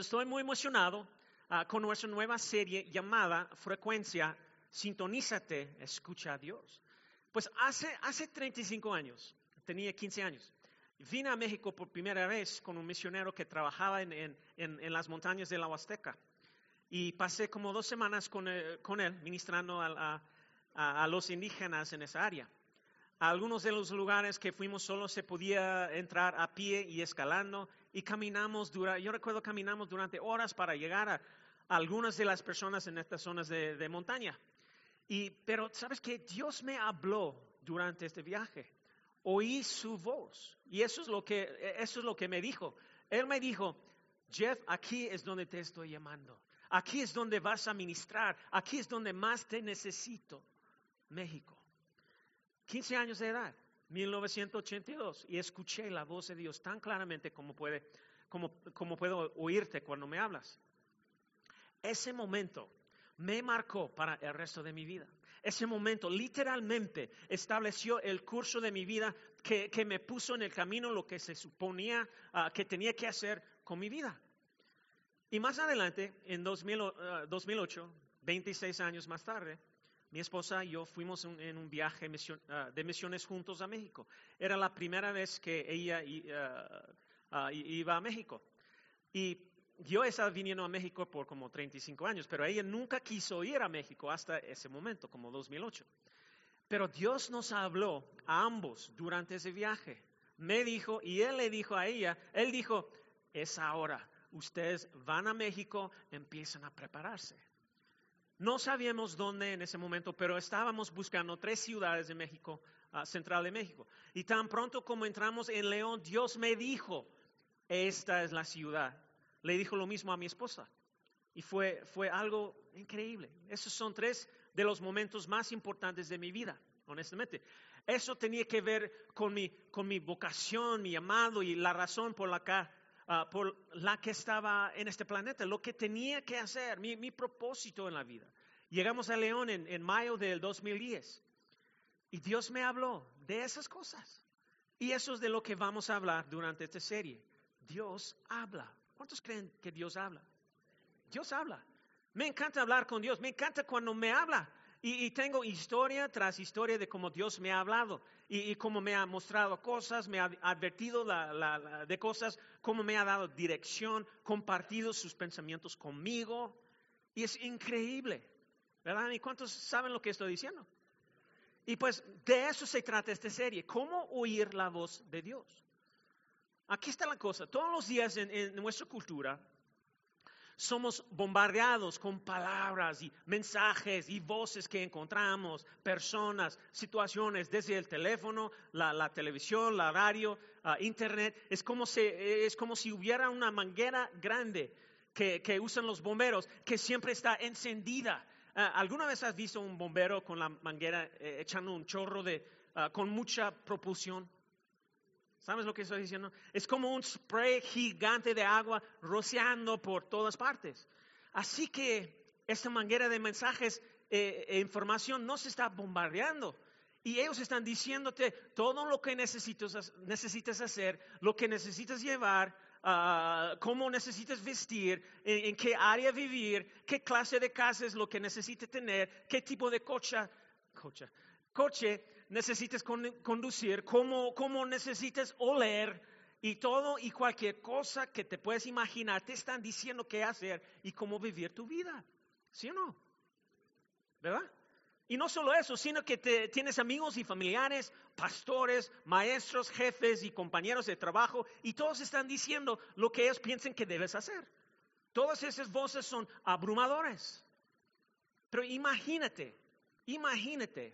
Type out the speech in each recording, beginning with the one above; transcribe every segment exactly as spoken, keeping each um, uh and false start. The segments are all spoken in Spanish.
Estoy muy emocionado uh, con nuestra nueva serie llamada Frecuencia, Sintonízate, Escucha a Dios. Pues hace, hace treinta y cinco años, tenía quince años, vine a México por primera vez con un misionero que trabajaba en, en, en, en las montañas de la Huasteca. Y pasé como dos semanas con, eh, con él ministrando a, a, a los indígenas en esa área. A algunos de los lugares que fuimos solo se podía entrar a pie y escalando y caminamos, dura, yo recuerdo caminamos durante horas para llegar a, a algunas de las personas en estas zonas de, de montaña. Y, pero sabes que Dios me habló durante este viaje, oí su voz y eso es lo que, eso es lo que me dijo. Él me dijo, Jeff, aquí es donde te estoy llamando, aquí es donde vas a ministrar, aquí es donde más te necesito, México. quince años de edad, mil novecientos ochenta y dos, y escuché la voz de Dios tan claramente como, puede, como, como puedo oírte cuando me hablas. Ese momento me marcó para el resto de mi vida. Ese momento literalmente estableció el curso de mi vida que, que me puso en el camino lo que se suponía uh, que tenía que hacer con mi vida. Y más adelante, en dos mil, uh, dos mil ocho, veintiséis años más tarde, mi esposa y yo fuimos un, en un viaje misión, uh, de misiones juntos a México. Era la primera vez que ella uh, uh, iba a México. Y yo estaba viniendo a México por como treinta y cinco años, pero ella nunca quiso ir a México hasta ese momento, como dos mil ocho. Pero Dios nos habló a ambos durante ese viaje. Me dijo, y Él le dijo a ella, Él dijo, es ahora, ustedes van a México, empiezan a prepararse. No sabíamos dónde en ese momento, pero estábamos buscando tres ciudades de México, uh, central de México. Y tan pronto como entramos en León, Dios me dijo, esta es la ciudad. Le dijo lo mismo a mi esposa. Y fue, fue algo increíble. Esos son tres de los momentos más importantes de mi vida, honestamente. Eso tenía que ver con mi, con mi vocación, mi llamado y la razón por la que, uh, por la que estaba en este planeta, lo que tenía que hacer, mi, mi propósito en la vida. Llegamos a León en, en mayo del dos mil diez y Dios me habló de esas cosas. Y eso es de lo que vamos a hablar durante esta serie. Dios habla. ¿Cuántos creen que Dios habla? Dios habla. Me encanta hablar con Dios. Me encanta cuando me habla. Y, y tengo historia tras historia de cómo Dios me ha hablado. Y, y cómo me ha mostrado cosas, me ha advertido la, la, la, de cosas, cómo me ha dado dirección, compartido sus pensamientos conmigo. Y es increíble, ¿verdad? ¿Y cuántos saben lo que estoy diciendo? Y pues de eso se trata esta serie. ¿Cómo oír la voz de Dios? Aquí está la cosa. Todos los días en, en nuestra cultura somos bombardeados con palabras y mensajes y voces que encontramos, personas, situaciones, desde el teléfono, la, la televisión, la radio, uh, internet. Es como, si, es como si hubiera una manguera grande que, que usan los bomberos, que siempre está encendida. Uh, ¿Alguna vez has visto un bombero con la manguera eh, echando un chorro de, uh, con mucha propulsión? ¿Sabes lo que estoy diciendo? Es como un spray gigante de agua rociando por todas partes. Así que esta manguera de mensajes eh, e información no se está bombardeando. Y ellos están diciéndote todo lo que necesitas, necesitas hacer, lo que necesitas llevar, uh, cómo necesitas vestir, en, en qué área vivir, qué clase de casa es lo que necesitas tener, qué tipo de coche, coche, coche necesitas conducir, cómo, cómo necesitas oler y todo y cualquier cosa que te puedes imaginar te están diciendo qué hacer y cómo vivir tu vida. ¿Sí o no? ¿Verdad? Y no solo eso, sino que te, tienes amigos y familiares, pastores, maestros, jefes y compañeros de trabajo y todos están diciendo lo que ellos piensan que debes hacer. Todas esas voces son abrumadoras. Pero imagínate, imagínate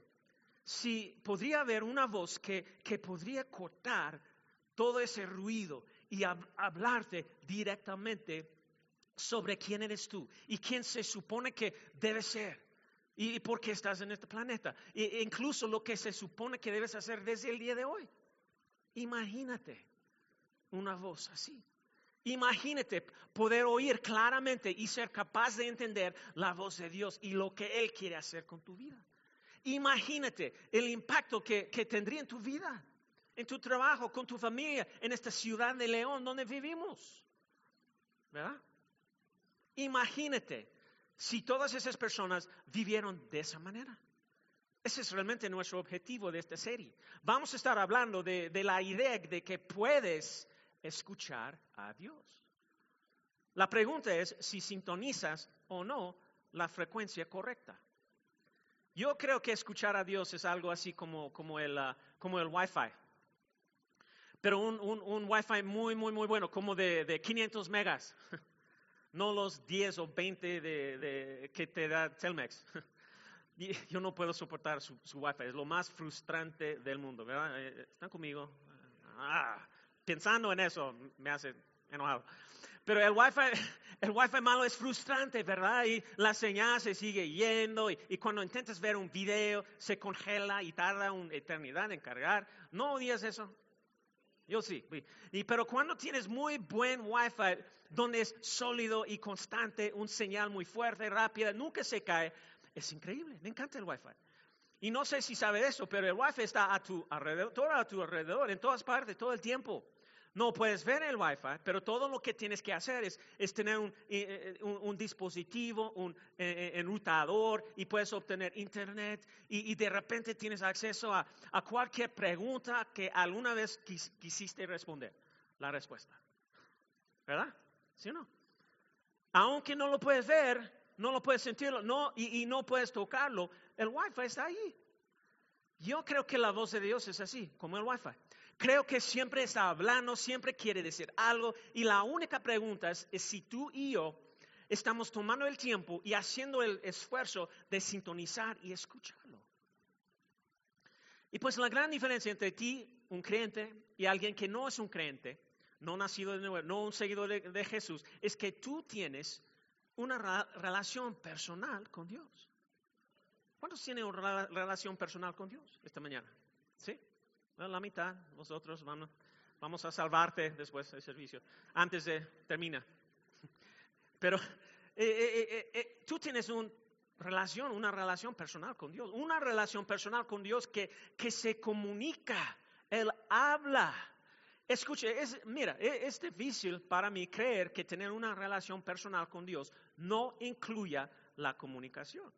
si podría haber una voz que, que podría cortar todo ese ruido y hab, hablarte directamente sobre quién eres tú y quién se supone que debes ser y, y por qué estás en este planeta. E incluso lo que se supone que debes hacer desde el día de hoy. Imagínate una voz así. Imagínate poder oír claramente y ser capaz de entender la voz de Dios y lo que Él quiere hacer con tu vida. Imagínate el impacto que, que tendría en tu vida, en tu trabajo, con tu familia, en esta ciudad de León donde vivimos. ¿Verdad? Imagínate si todas esas personas vivieron de esa manera. Ese es realmente nuestro objetivo de esta serie. Vamos a estar hablando de, de la idea de que puedes escuchar a Dios. La pregunta es si sintonizas o no la frecuencia correcta. Yo creo que escuchar a Dios es algo así como, como, el, uh, como el Wi-Fi. Pero un, un, un Wi-Fi muy, muy, muy bueno, como de, de quinientos megas. No los diez o veinte de, de, que te da Telmex. Yo no puedo soportar su, su Wi-Fi. Es lo más frustrante del mundo, ¿verdad? ¿Están conmigo? Ah, pensando en eso me hace enojado. Pero el Wi-Fi, el Wi-Fi malo es frustrante, ¿verdad? Y la señal se sigue yendo y, y cuando intentas ver un video se congela y tarda una eternidad en cargar. ¿No odias eso? Yo sí. Y, pero cuando tienes muy buen Wi-Fi, donde es sólido y constante, un señal muy fuerte, rápida, nunca se cae, es increíble. Me encanta el Wi-Fi. Y no sé si sabes eso, pero el Wi-Fi está a tu alrededor, todo a tu alrededor, en todas partes, todo el tiempo. No puedes ver el Wi-Fi, pero todo lo que tienes que hacer es, es tener un, un, un dispositivo, un eh, enrutador, y puedes obtener internet, y, y de repente tienes acceso a, a cualquier pregunta que alguna vez quis, quisiste responder, la respuesta. ¿Verdad? ¿Sí o no? Aunque no lo puedes ver, no lo puedes sentirlo, no, y, y no puedes tocarlo, el Wi-Fi está ahí. Yo creo que la voz de Dios es así, como el Wi-Fi. Creo que siempre está hablando, siempre quiere decir algo, y la única pregunta es, es si tú y yo estamos tomando el tiempo y haciendo el esfuerzo de sintonizar y escucharlo. Y pues la gran diferencia entre ti, un creyente, y alguien que no es un creyente, no nacido de nuevo, no un seguidor de, de Jesús, es que tú tienes una ra- relación personal con Dios. ¿Cuántos tienen una relación personal con Dios esta mañana? ¿Sí? Bueno, la mitad, vosotros vamos, vamos a salvarte después del servicio, antes de terminar. Pero eh, eh, eh, eh, tú tienes una relación, una relación personal con Dios, una relación personal con Dios que, que se comunica, Él habla. Escuche, es, mira, es, es difícil para mí creer que tener una relación personal con Dios no incluya la comunicación.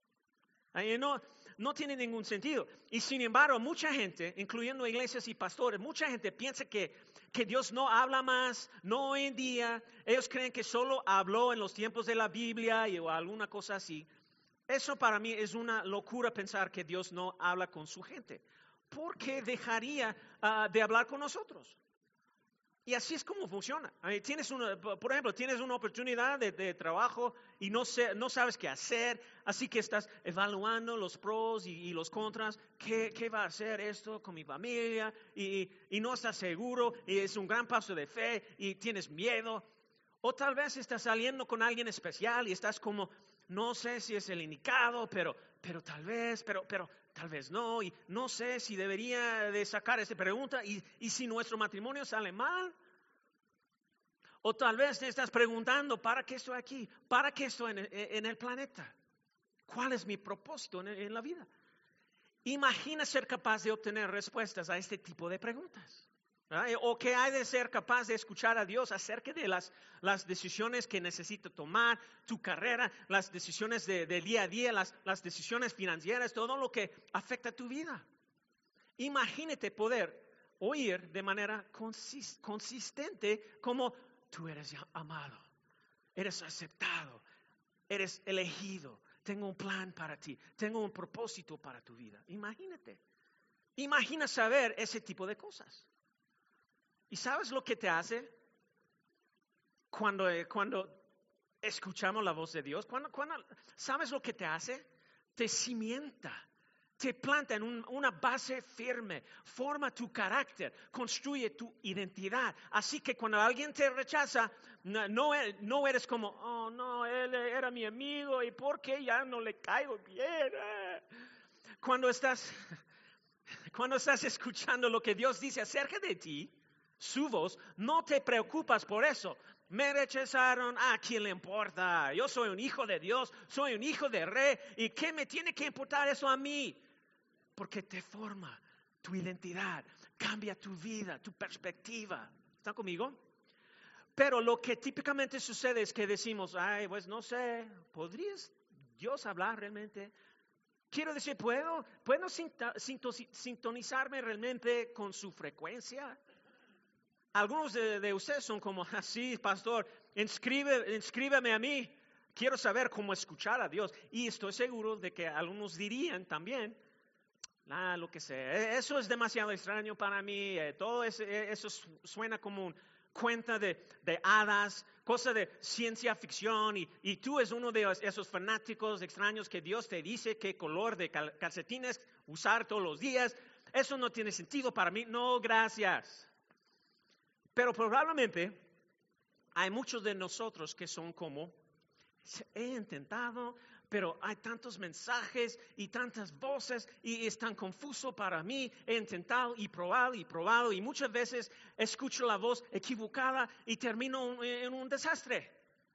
No, no tiene ningún sentido. Y sin embargo, mucha gente, incluyendo iglesias y pastores, mucha gente piensa que, que Dios no habla más, no hoy en día. Ellos creen que solo habló en los tiempos de la Biblia y, o alguna cosa así. Eso para mí es una locura pensar que Dios no habla con su gente. ¿Por qué dejaría uh, de hablar con nosotros? Y así es como funciona. Tienes una, por ejemplo, tienes una oportunidad de, de trabajo y no, sé, no sabes qué hacer, así que estás evaluando los pros y, y los contras. ¿Qué, ¿Qué va a hacer esto con mi familia? Y, y no estás seguro y es un gran paso de fe y tienes miedo. O tal vez estás saliendo con alguien especial y estás como, no sé si es el indicado, pero, pero tal vez, pero, pero tal vez no, y no sé si debería de sacar esa pregunta, y, y si nuestro matrimonio sale mal. O tal vez te estás preguntando, ¿para qué estoy aquí? ¿Para qué estoy en el, en el planeta? ¿Cuál es mi propósito en, en la vida? Imagina ser capaz de obtener respuestas a este tipo de preguntas. ¿Verdad? O que hay de ser capaz de escuchar a Dios acerca de las, las decisiones que necesito tomar, tu carrera, las decisiones de, de día a día, las, las decisiones financieras, todo lo que afecta a tu vida. Imagínate poder oír de manera consist, consistente como tú eres amado, eres aceptado, eres elegido, tengo un plan para ti, tengo un propósito para tu vida. Imagínate, imagina saber ese tipo de cosas. ¿Y sabes lo que te hace cuando, cuando escuchamos la voz de Dios? Cuando, cuando, ¿sabes lo que te hace? Te cimienta, te planta en un, una base firme, forma tu carácter, construye tu identidad. Así que cuando alguien te rechaza, no, no, no eres como, oh no, él era mi amigo y ¿por qué ya no le caigo bien? Cuando estás, cuando estás escuchando lo que Dios dice acerca de ti, su voz, no te preocupas por eso. Me rechazaron, ¿a quién le importa? Yo soy un hijo de Dios, soy un hijo de rey, ¿y qué me tiene que importar eso a mí? Porque te forma tu identidad, cambia tu vida, tu perspectiva. ¿Están conmigo? Pero lo que típicamente sucede es que decimos, ay, pues no sé, ¿podrías Dios hablar realmente? Quiero decir, ¿puedo, ¿puedo sintonizarme realmente con su frecuencia? Algunos de, de ustedes son como, así, pastor, inscribe, inscríbeme a mí. Quiero saber cómo escuchar a Dios. Y estoy seguro de que algunos dirían también, ah, lo que sea, eso es demasiado extraño para mí. Eh, todo eso, eso suena como un cuenta de, de hadas, cosa de ciencia ficción. Y, y tú es uno de esos fanáticos extraños que Dios te dice qué color de cal, calcetines usar todos los días. Eso no tiene sentido para mí. No, gracias. Pero probablemente hay muchos de nosotros que son como, he intentado, pero hay tantos mensajes y tantas voces y es tan confuso para mí. He intentado y probado y probado y muchas veces escucho la voz equivocada y termino en un desastre.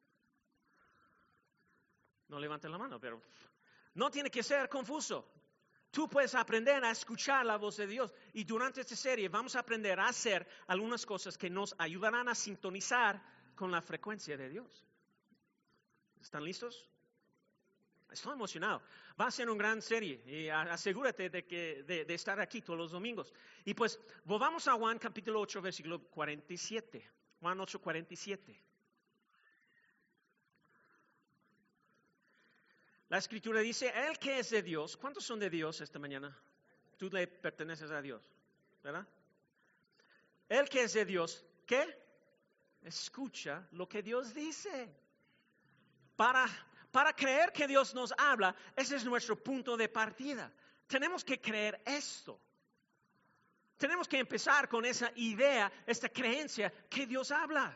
No levanten la mano, pero no tiene que ser confuso. Tú puedes aprender a escuchar la voz de Dios y durante esta serie vamos a aprender a hacer algunas cosas que nos ayudarán a sintonizar con la frecuencia de Dios. ¿Están listos? Estoy emocionado. Va a ser una gran serie y asegúrate de, que, de, de estar aquí todos los domingos. Y pues volvamos a Juan capítulo ocho, versículo cuarenta y siete. Juan ocho, cuarenta y siete. La Escritura dice, el que es de Dios, ¿cuántos son de Dios esta mañana? Tú le perteneces a Dios, ¿verdad? El que es de Dios, ¿qué? Escucha lo que Dios dice. Para, para creer que Dios nos habla, ese es nuestro punto de partida. Tenemos que creer esto. Tenemos que empezar con esa idea, esta creencia que Dios habla.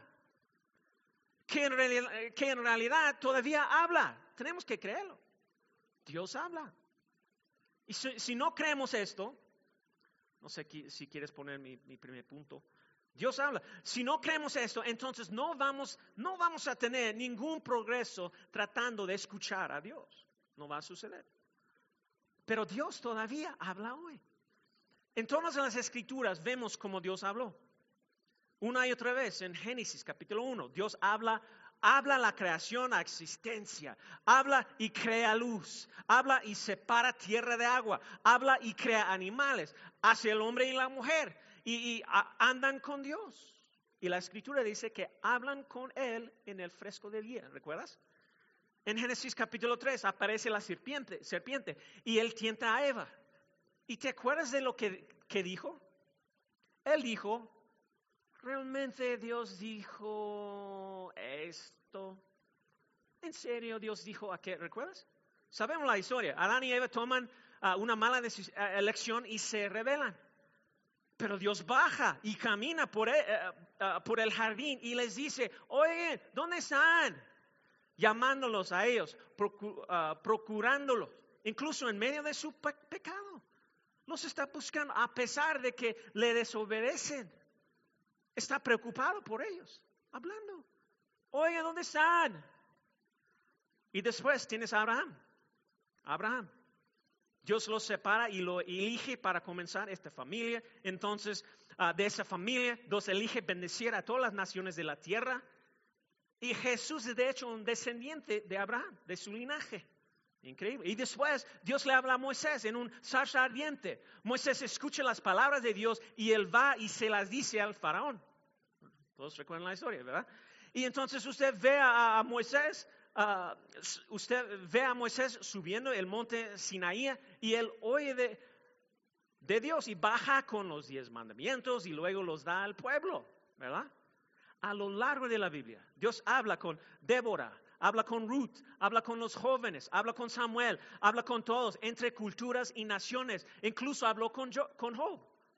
Que en realidad, que en realidad todavía habla. Tenemos que creerlo. Dios habla. Y si, si no creemos esto, no sé si quieres poner mi, mi primer punto. Dios habla. Si no creemos esto, entonces no vamos, no vamos a tener ningún progreso tratando de escuchar a Dios. No va a suceder. Pero Dios todavía habla hoy. En todas las Escrituras vemos cómo Dios habló. Una y otra vez en Génesis capítulo uno, Dios habla, habla la creación a existencia, habla y crea luz, habla y separa tierra de agua, habla y crea animales, hace el hombre y la mujer y, y a, andan con Dios. Y la Escritura dice que hablan con Él en el fresco del día, ¿recuerdas? En Génesis capítulo tres aparece la serpiente, serpiente y Él tienta a Eva. ¿Y te acuerdas de lo que, que dijo? Él dijo, ¿realmente Dios dijo esto? ¿En serio Dios dijo aquello? ¿Recuerdas? Sabemos la historia. Adán y Eva toman uh, una mala decis- uh, elección y se rebelan. Pero Dios baja y camina por el, uh, uh, por el jardín y les dice, oye, ¿dónde están? Llamándolos a ellos, procu- uh, procurándolos, incluso en medio de su pe- pecado. Los está buscando a pesar de que le desobedecen. Está preocupado por ellos, hablando. Oye, ¿dónde están? Y después tienes a Abraham. Abraham. Dios los separa y lo elige para comenzar esta familia. Entonces, uh, de esa familia, Dios elige bendecir a todas las naciones de la tierra. Y Jesús es de hecho un descendiente de Abraham, de su linaje. Increíble. Y después Dios le habla a Moisés en un zarza ardiente. Moisés escucha las palabras de Dios y él va y se las dice al faraón. Todos recuerdan la historia, ¿verdad? Y entonces usted ve a, a Moisés, uh, usted ve a Moisés subiendo el monte Sinaí y él oye de, de Dios y baja con los diez mandamientos y luego los da al pueblo, ¿verdad? A lo largo de la Biblia, Dios habla con Débora, habla con Ruth, habla con los jóvenes, habla con Samuel, habla con todos, entre culturas y naciones. Incluso habló con, Jo- con Job.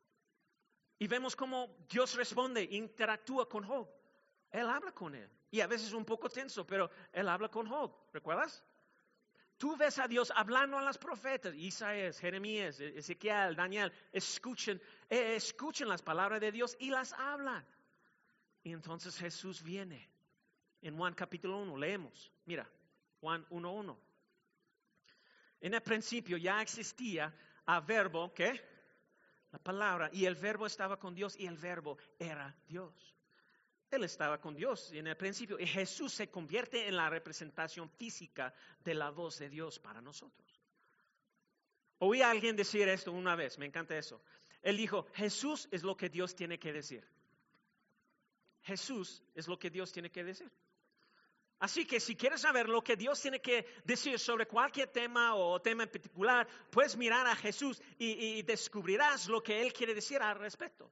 Y vemos cómo Dios responde, interactúa con Job. Él habla con él. Y a veces un poco tenso, pero él habla con Job. ¿Recuerdas? Tú ves a Dios hablando a los profetas, Isaías, Jeremías, Ezequiel, Daniel. Escuchen, eh, escuchen las palabras de Dios y las hablan. Y entonces Jesús viene. En Juan capítulo uno leemos, mira, Juan uno uno. En el principio ya existía el verbo, ¿qué? La palabra, y el verbo estaba con Dios y el verbo era Dios. Él estaba con Dios en el principio y Jesús se convierte en la representación física de la voz de Dios para nosotros. Oí a alguien decir esto una vez, me encanta eso. Él dijo, Jesús es lo que Dios tiene que decir. Jesús es lo que Dios tiene que decir. Así que si quieres saber lo que Dios tiene que decir sobre cualquier tema o tema en particular, puedes mirar a Jesús y, y descubrirás lo que Él quiere decir al respecto.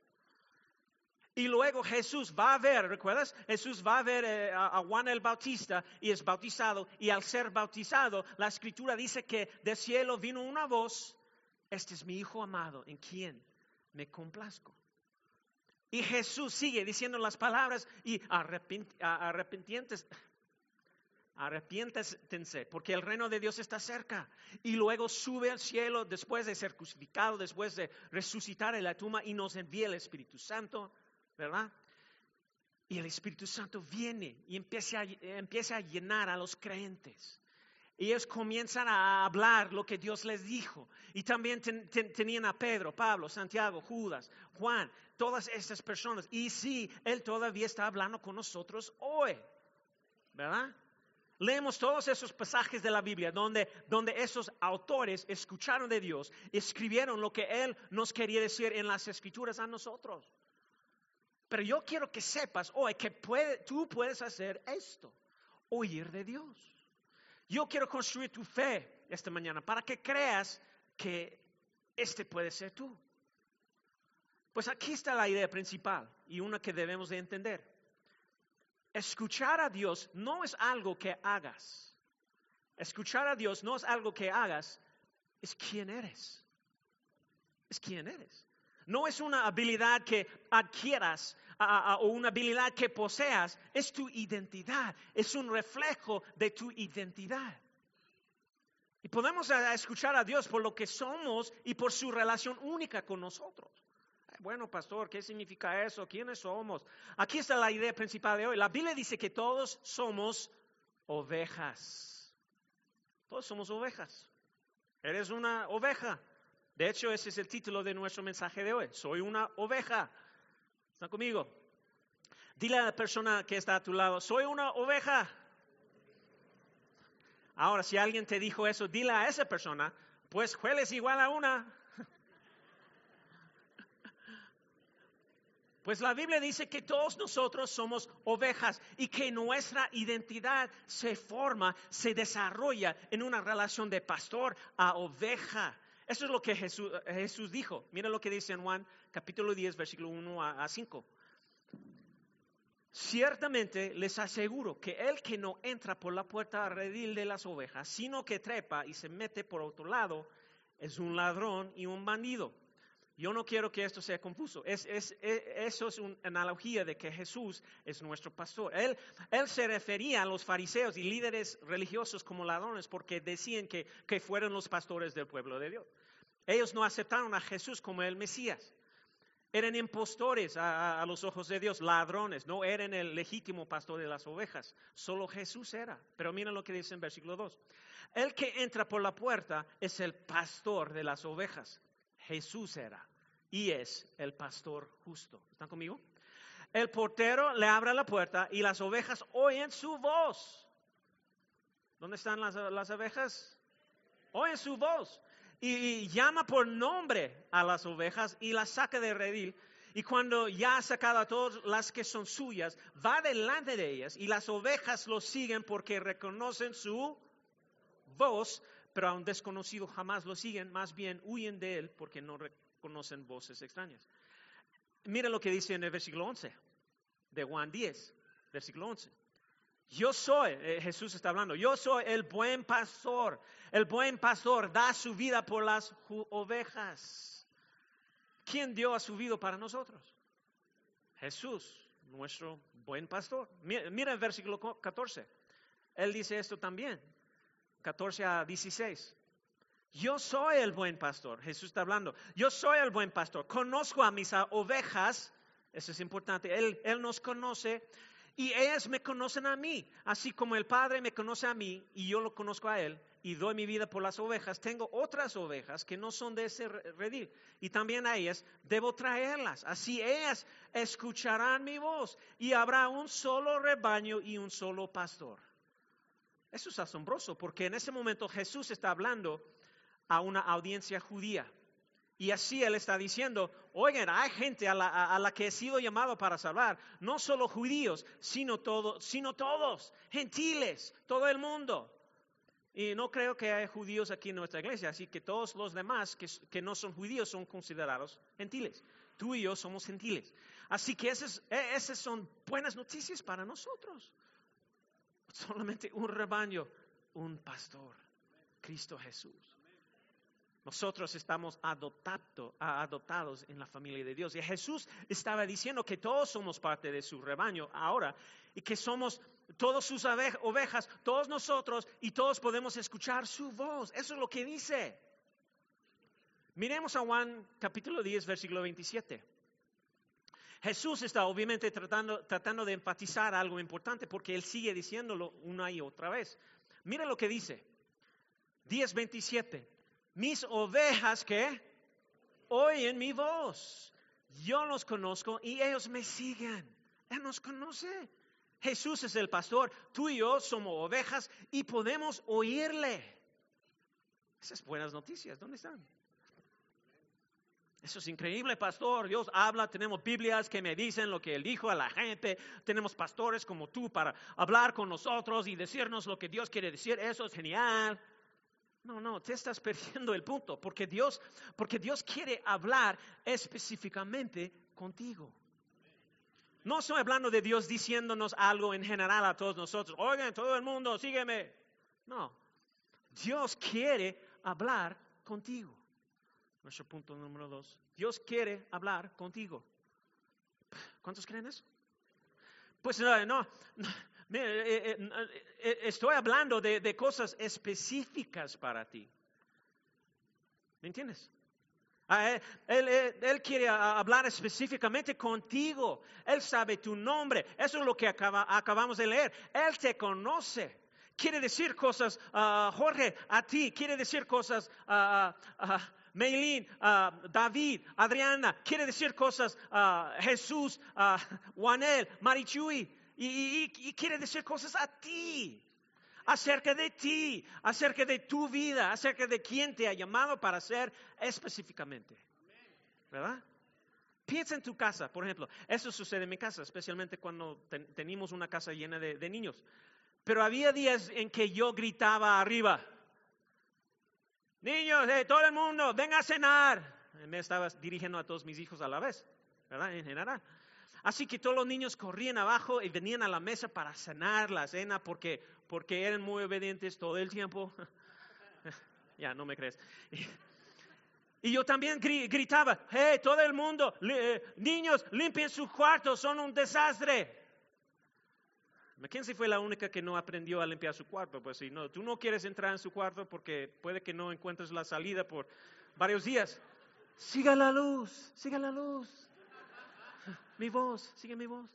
Y luego Jesús va a ver, ¿recuerdas? Jesús va a ver eh, a, a Juan el Bautista y es bautizado. Y al ser bautizado, la Escritura dice que del cielo vino una voz, este es mi Hijo amado, en quien me complazco. Y Jesús sigue diciendo las palabras y arrepent, arrepentientes, arrepiéntense, porque el reino de Dios está cerca. Y luego sube al cielo después de ser crucificado, después de resucitar en la tumba y nos envía el Espíritu Santo. ¿Verdad? Y el Espíritu Santo viene y empieza a, empieza a llenar a los creyentes. Y ellos comienzan a hablar lo que Dios les dijo. Y también ten, ten, tenían a Pedro, Pablo, Santiago, Judas, Juan, todas estas personas. Y sí, Él todavía está hablando con nosotros hoy. ¿Verdad? Leemos todos esos pasajes de la Biblia donde, donde esos autores escucharon de Dios, escribieron lo que Él nos quería decir en las Escrituras a nosotros. Pero yo quiero que sepas hoy que puede, tú puedes hacer esto, oír de Dios. Yo quiero construir tu fe esta mañana para que creas que este puede ser tú. Pues aquí está la idea principal y una que debemos de entender. Escuchar a Dios no es algo que hagas. Escuchar a Dios no es algo que hagas, es quién eres. Es quién eres. No es una habilidad que adquieras a, a, o una habilidad que poseas, es tu identidad, es un reflejo de tu identidad. Y podemos a, a escuchar a Dios por lo que somos y por su relación única con nosotros. Bueno, pastor, ¿qué significa eso? ¿Quiénes somos? Aquí está la idea principal de hoy. La Biblia dice que todos somos ovejas. Todos somos ovejas. Eres una oveja. De hecho, ese es el título de nuestro mensaje de hoy. Soy una oveja. ¿Están conmigo? Dile a la persona que está a tu lado, soy una oveja. Ahora, si alguien te dijo eso, dile a esa persona, pues Joel es igual a una. Pues la Biblia dice que todos nosotros somos ovejas y que nuestra identidad se forma, se desarrolla en una relación de pastor a oveja. Eso es lo que Jesús, Jesús dijo. Mira lo que dice en Juan capítulo diez, versículo uno a cinco. Ciertamente les aseguro que el que no entra por la puerta al redil de las ovejas, sino que trepa y se mete por otro lado, es un ladrón y un bandido. Yo no quiero que esto sea confuso. Es, es, es, eso es una analogía de que Jesús es nuestro pastor. Él, él se refería a los fariseos y líderes religiosos como ladrones porque decían que, que fueron los pastores del pueblo de Dios. Ellos no aceptaron a Jesús como el Mesías. Eran impostores a, a, a los ojos de Dios, ladrones. No eran el legítimo pastor de las ovejas. Solo Jesús era. Pero mira lo que dice en versículo dos. El que entra por la puerta es el pastor de las ovejas. Jesús era y es el pastor justo. ¿Están conmigo? El portero le abre la puerta y las ovejas oyen su voz. ¿Dónde están las, las ovejas? Oyen su voz. Y, y llama por nombre a las ovejas y las saca del redil. Y cuando ya ha sacado a todas las que son suyas, va delante de ellas y las ovejas lo siguen porque reconocen su voz. Pero a un desconocido jamás lo siguen, más bien huyen de él porque no reconocen voces extrañas. Mira lo que dice en el versículo once de Juan diez, versículo once. Yo soy, eh, Jesús está hablando, yo soy el buen pastor. El buen pastor da su vida por las ovejas. ¿Quién dio a su vida para nosotros? Jesús, nuestro buen pastor. Mira, mira el versículo catorce. Él dice esto también. catorce a dieciséis. Yo soy el buen pastor. Jesús está hablando. Yo soy el buen pastor. Conozco a mis ovejas. Eso es importante. Él, él nos conoce Y ellas me conocen a mí, así como el Padre me conoce a mí y yo lo conozco a Él y doy mi vida por las ovejas. Tengo otras ovejas que no son de ese redil y también a ellas debo traerlas. Así ellas escucharán mi voz y habrá un solo rebaño y un solo pastor. Eso es asombroso porque en ese momento Jesús está hablando a una audiencia judía. Y así Él está diciendo, oigan, hay gente a la, a, a la que he sido llamado para salvar, no solo judíos, sino, todo, sino todos, gentiles, todo el mundo. Y no creo que haya judíos aquí en nuestra iglesia, así que todos los demás que, que no son judíos son considerados gentiles. Tú y yo somos gentiles. Así que esas, esas son buenas noticias para nosotros. Solamente un rebaño, un pastor, Cristo Jesús. Nosotros estamos adoptado, adoptados en la familia de Dios. Y Jesús estaba diciendo que todos somos parte de su rebaño ahora y que somos todas sus ovejas, todos nosotros, y todos podemos escuchar su voz. Eso es lo que dice. Miremos a Juan capítulo diez, versículo veintisiete. Jesús está obviamente tratando, tratando de enfatizar algo importante porque Él sigue diciéndolo una y otra vez. Mira lo que dice. diez veintisiete. Mis ovejas que oyen mi voz, yo los conozco y ellos me siguen. Él nos conoce. Jesús es el pastor, tú y yo somos ovejas y podemos oírle. Esas buenas noticias, ¿dónde están? Eso es increíble, pastor. Dios habla, tenemos Biblias que me dicen lo que Él dijo a la gente. Tenemos pastores como tú para hablar con nosotros y decirnos lo que Dios quiere decir. Eso es genial. No, no, te estás perdiendo el punto, porque Dios, porque Dios quiere hablar específicamente contigo. No estoy hablando de Dios diciéndonos algo en general a todos nosotros. Oigan, todo el mundo, sígueme. No, Dios quiere hablar contigo. Nuestro punto número dos. Dios quiere hablar contigo. ¿Cuántos creen eso? Pues no, no. no. Eh, eh, eh, estoy hablando de, de cosas específicas para ti. ¿Me entiendes? Ah, él, él, él, él quiere hablar específicamente contigo. Él sabe tu nombre. Eso es lo que acaba, acabamos de leer. Él te conoce. Quiere decir cosas, uh, Jorge, a ti. Quiere decir cosas a uh, uh, uh, Meilín, uh, David, Adriana. Quiere decir cosas a uh, Jesús, uh, Juanel, Marichui. Y, y, y quiere decir cosas a ti, acerca de ti, acerca de tu vida, acerca de quién te ha llamado para ser específicamente. ¿Verdad? Piensa en tu casa, por ejemplo. Eso sucede en mi casa, especialmente cuando ten, teníamos una casa llena de, de niños. Pero había días en que yo gritaba arriba. Niños, eh, todo el mundo, ven a cenar. Me estaba dirigiendo a todos mis hijos a la vez, ¿verdad? En general. Así que todos los niños corrían abajo y venían a la mesa para cenar la cena porque, porque eran muy obedientes todo el tiempo. Ya, no me crees. Y, y yo también gritaba, hey, todo el mundo, eh, niños, limpien sus cuartos, son un desastre. Mackenzie fue la única que no aprendió a limpiar su cuarto. Pues si no, tú no quieres entrar en su cuarto porque puede que no encuentres la salida por varios días. Siga la luz, siga la luz. Mi voz, sigue mi voz.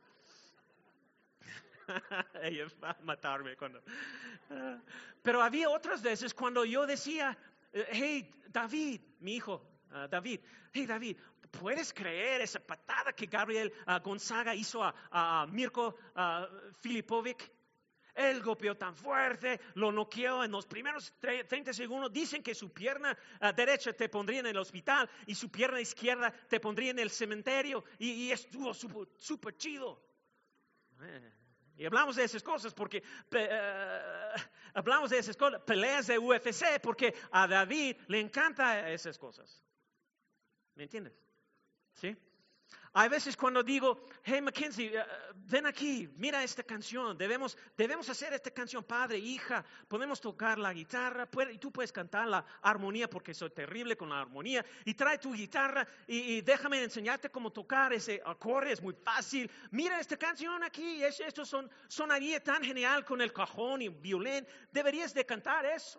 Ella va a matarme cuando... Pero había otras veces cuando yo decía, hey, David, mi hijo, uh, David, hey, David, ¿puedes creer esa patada que Gabriel uh, Gonzaga hizo a, a Mirko uh, Filipovic? Él golpeó tan fuerte, lo noqueó en los primeros treinta segundos. Dicen que su pierna uh, derecha te pondría en el hospital y su pierna izquierda te pondría en el cementerio. Y, y estuvo súper chido. Eh, y hablamos de esas cosas porque, uh, hablamos de esas cosas, peleas de U F C, porque a David le encantan esas cosas. ¿Me entiendes? ¿Sí? Hay veces cuando digo, hey Mackenzie, uh, ven aquí, mira esta canción, debemos, debemos hacer esta canción, padre, hija, podemos tocar la guitarra, puede, y tú puedes cantar la armonía porque soy terrible con la armonía, y trae tu guitarra y, y déjame enseñarte cómo tocar ese acorde, es muy fácil, mira esta canción aquí, es, esto son, sonaría tan genial con el cajón y violín, deberías de cantar eso.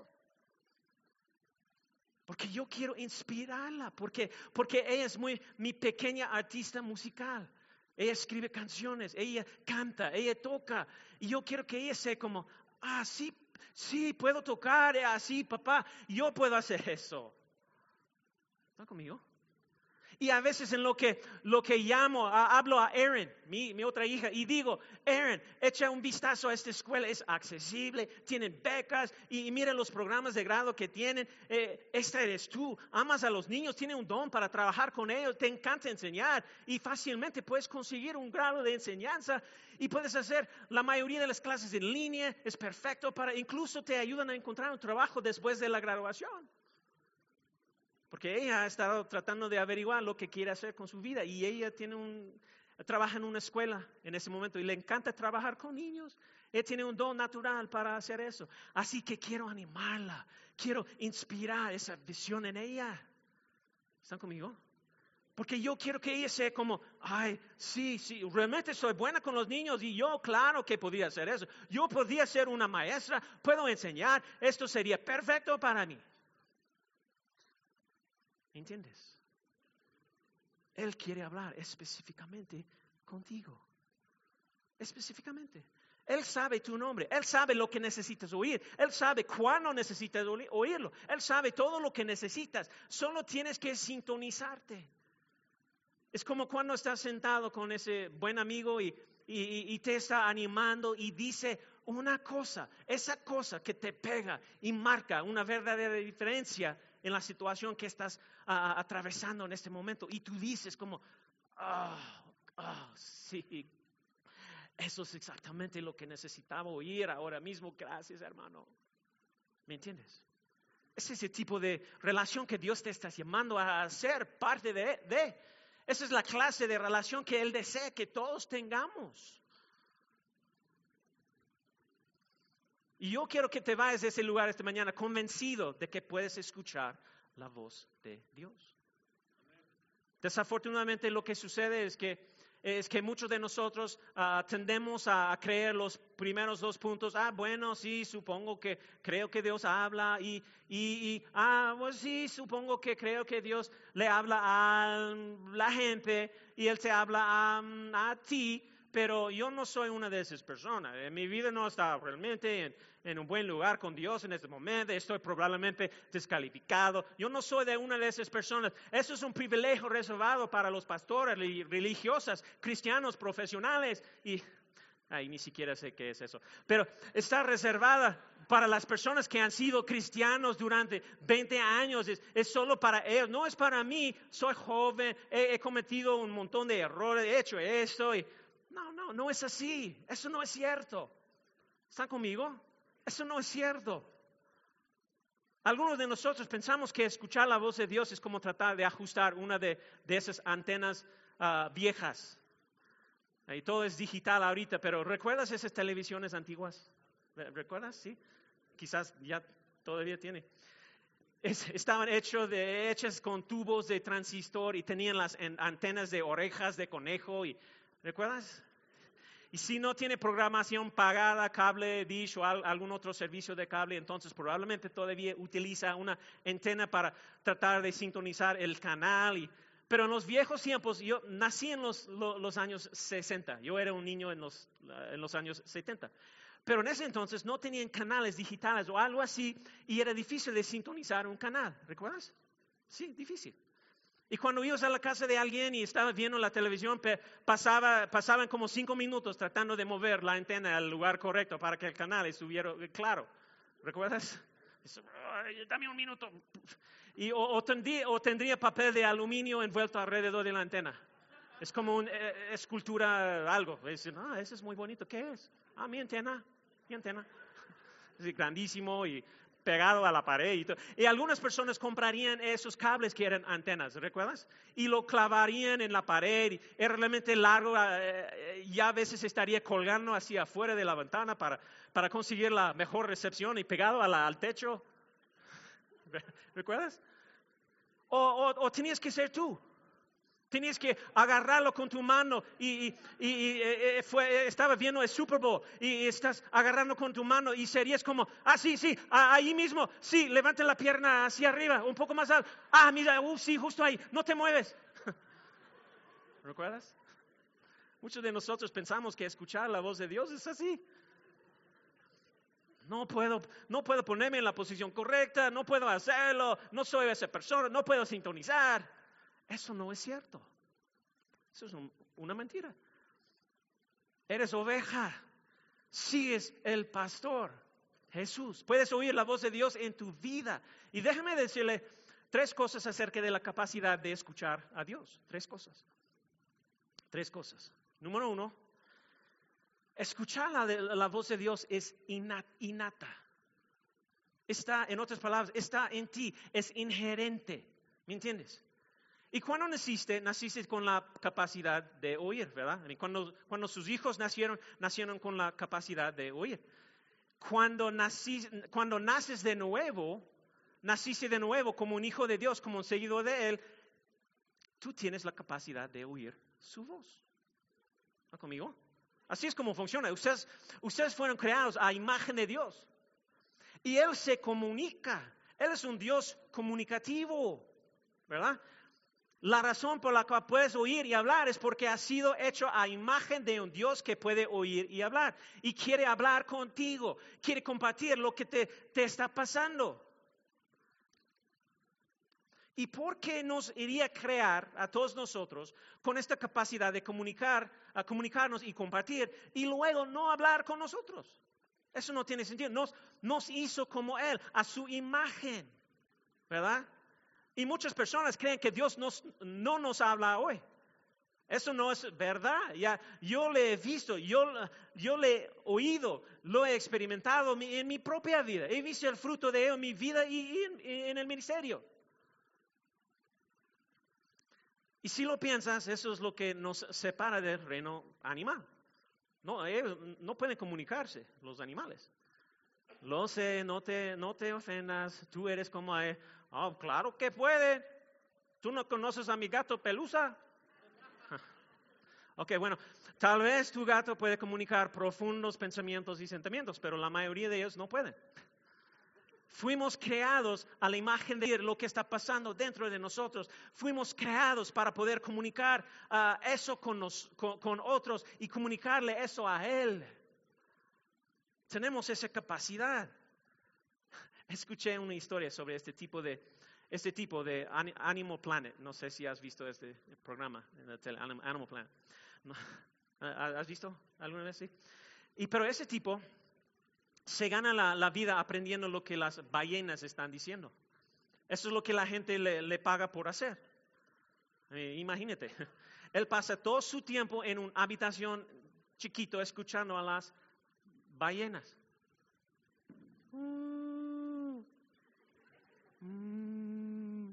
Porque yo quiero inspirarla, porque, porque ella es muy, mi pequeña artista musical. Ella escribe canciones, ella canta, ella toca. Y yo quiero que ella sea como, ah, sí, sí, puedo tocar, así, papá, yo puedo hacer eso. ¿Está conmigo? Y a veces en lo que, lo que llamo, a, hablo a Erin, mi, mi otra hija, y digo, Erin, echa un vistazo a esta escuela, es accesible, tienen becas, y, y mira los programas de grado que tienen, eh, esta eres tú, amas a los niños, tienes un don para trabajar con ellos, te encanta enseñar, y fácilmente puedes conseguir un grado de enseñanza, y puedes hacer la mayoría de las clases en línea, es perfecto para, incluso te ayudan a encontrar un trabajo después de la graduación. Porque ella ha estado tratando de averiguar lo que quiere hacer con su vida y ella tiene un, trabaja en una escuela en ese momento y le encanta trabajar con niños. Ella tiene un don natural para hacer eso. Así que quiero animarla, quiero inspirar esa visión en ella. ¿Están conmigo? Porque yo quiero que ella sea como, ay, sí, sí, realmente soy buena con los niños y yo claro que podía hacer eso. Yo podía ser una maestra, puedo enseñar, esto sería perfecto para mí. ¿Entiendes? Él quiere hablar específicamente contigo. Específicamente. Él sabe tu nombre. Él sabe lo que necesitas oír. Él sabe cuándo necesitas oírlo. Él sabe todo lo que necesitas. Solo tienes que sintonizarte. Es como cuando estás sentado con ese buen amigo y, y, y te está animando y dice una cosa. Esa cosa que te pega y marca una verdadera diferencia en la situación que estás uh, atravesando en este momento. Y tú dices como, ah, oh, oh, sí, eso es exactamente lo que necesitaba oír ahora mismo. Gracias, hermano. ¿Me entiendes? Es ese tipo de relación que Dios te está llamando a ser parte de, de. Esa es la clase de relación que Él desea que todos tengamos. Y yo quiero que te vayas de ese lugar esta mañana convencido de que puedes escuchar la voz de Dios. Desafortunadamente lo que sucede es que, es que muchos de nosotros uh, tendemos a, a creer los primeros dos puntos. Ah, bueno, sí, supongo que creo que Dios habla. Y, y, y ah, pues sí, supongo que creo que Dios le habla a la gente y Él te habla a, a ti. Pero yo no soy una de esas personas. Mi vida no está realmente en, en un buen lugar con Dios en este momento. Estoy probablemente descalificado. Yo no soy de una de esas personas. Eso es un privilegio reservado para los pastores religiosas, cristianos, profesionales. Y ay, ni siquiera sé qué es eso. Pero está reservada para las personas que han sido cristianos durante veinte años. Es, es solo para ellos. No es para mí. Soy joven. He, he cometido un montón de errores. He hecho esto y... No, no, no es así. Eso no es cierto. ¿Están conmigo? Eso no es cierto. Algunos de nosotros pensamos que escuchar la voz de Dios es como tratar de ajustar una de, de esas antenas uh, viejas. Y todo es digital ahorita, pero ¿recuerdas esas televisiones antiguas? ¿Recuerdas? Sí. Quizás ya todavía tiene. Es, estaban hechos de, hechas con tubos de transistor y tenían las en, antenas de orejas de conejo. Y, ¿recuerdas? Y si no tiene programación pagada, cable, dish o al, algún otro servicio de cable, entonces probablemente todavía utiliza una antena para tratar de sintonizar el canal. Y, pero en los viejos tiempos, yo nací en los, los, los años sesenta, yo era un niño en los, en los años setenta. Pero en ese entonces no tenían canales digitales o algo así y era difícil de sintonizar un canal, ¿recuerdas? Sí, difícil. Y cuando ibas a la casa de alguien y estabas viendo la televisión, pasaba, pasaban como cinco minutos tratando de mover la antena al lugar correcto para que el canal estuviera claro. ¿Recuerdas? Dame un minuto. Y, o, o, tendría, o tendría papel de aluminio envuelto alrededor de la antena. Es como una eh, escultura, algo. Es, ah, ese es muy bonito. ¿Qué es? Ah, mi antena. Mi antena. Es grandísimo y pegado a la pared y todo. Y algunas personas comprarían esos cables que eran antenas, ¿recuerdas? Y lo clavarían en la pared, y era realmente largo, eh, ya a veces estaría colgando hacia afuera de la ventana para, para conseguir la mejor recepción y pegado a la, al techo. ¿Recuerdas? O, o, o tenías que ser tú. Tenías que agarrarlo con tu mano y, y, y, y eh, fue, estaba viendo el Super Bowl y, y estás agarrando con tu mano y serías como, ah, sí, sí, ah, ahí mismo, sí, levanta la pierna hacia arriba, un poco más alto, ah, mira, uh, sí, justo ahí, no te mueves. ¿Recuerdas? Muchos de nosotros pensamos que escuchar la voz de Dios es así. No puedo, no puedo ponerme en la posición correcta, no puedo hacerlo, no soy esa persona, no puedo sintonizar. Eso no es cierto. Eso es un, una mentira. Eres oveja, sigues el pastor, Jesús. Puedes oír la voz de Dios en tu vida. Y déjame decirle tres cosas acerca de la capacidad de escuchar a Dios. Tres cosas. Tres cosas. Número uno. Escuchar la, la voz de Dios es innata. Está, en otras palabras, está en ti, es inherente. ¿Me entiendes? Y cuando naciste, naciste con la capacidad de oír, ¿verdad? Cuando, cuando sus hijos nacieron, nacieron con la capacidad de oír. Cuando, nací, cuando naces de nuevo, naciste de nuevo como un hijo de Dios, como un seguidor de Él, tú tienes la capacidad de oír su voz. ¿Está conmigo? Así es como funciona. Ustedes, ustedes fueron creados a imagen de Dios. Y Él se comunica. Él es un Dios comunicativo, ¿verdad? La razón por la cual puedes oír y hablar es porque has sido hecho a imagen de un Dios que puede oír y hablar. Y quiere hablar contigo. Quiere compartir lo que te, te está pasando. ¿Y por qué nos iría a crear a todos nosotros con esta capacidad de comunicar, a comunicarnos y compartir y luego no hablar con nosotros? Eso no tiene sentido. Nos, nos hizo como Él, a su imagen, ¿verdad? Y muchas personas creen que Dios nos, no nos habla hoy. Eso no es verdad. Ya, yo le he visto, yo, yo le he oído, lo he experimentado en mi, en mi propia vida. He visto el fruto de Él en mi vida y, y en, en el ministerio. Y si lo piensas, eso es lo que nos separa del reino animal. No, ellos no pueden comunicarse, los animales. Lo sé, no te, no te ofendas, tú eres como él. Oh, claro que puede. ¿Tú no conoces a mi gato Pelusa? Ok, bueno, tal vez tu gato puede comunicar profundos pensamientos y sentimientos, pero la mayoría de ellos no pueden. Fuimos creados a la imagen de lo que está pasando dentro de nosotros. Fuimos creados para poder comunicar uh, eso con, nos, con, con otros y comunicarle eso a Él. Tenemos esa capacidad. Escuché una historia sobre este tipo de, este tipo de Animal Planet. No sé si has visto este programa en la tele, Animal Planet. ¿Has visto alguna vez? Sí. Y pero ese tipo se gana la, la vida aprendiendo lo que las ballenas están diciendo. Eso es lo que la gente le, le paga por hacer. Eh, imagínate, él pasa todo su tiempo en una habitación chiquito escuchando a las ballenas. Mm, mm,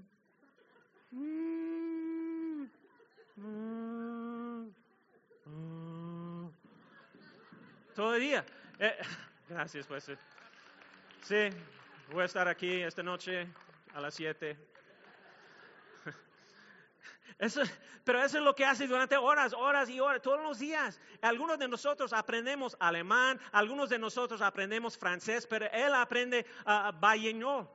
mm, mm, mm. Todo el día. Eh, Gracias, pues. Sí, voy a estar aquí esta noche a las siete. Eso, pero eso es lo que hace durante horas, horas y horas, todos los días. Algunos de nosotros aprendemos alemán, algunos de nosotros aprendemos francés, pero él aprende uh, balleñol.